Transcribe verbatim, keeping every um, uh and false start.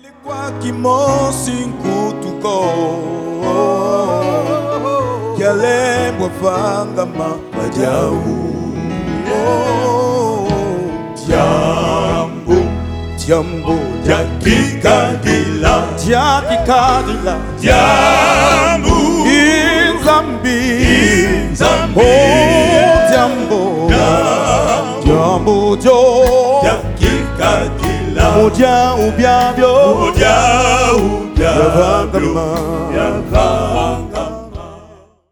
Kwa kimosi nkutuko Yale mwafanga mapajau Tiambu Tiambu Jakikadila Jakikadila Tiambu Inzambi Inzambi Oh Tiambu Tiambu Jo Jakikadila Moja ubiabyo Moja ubiabyo Yavanga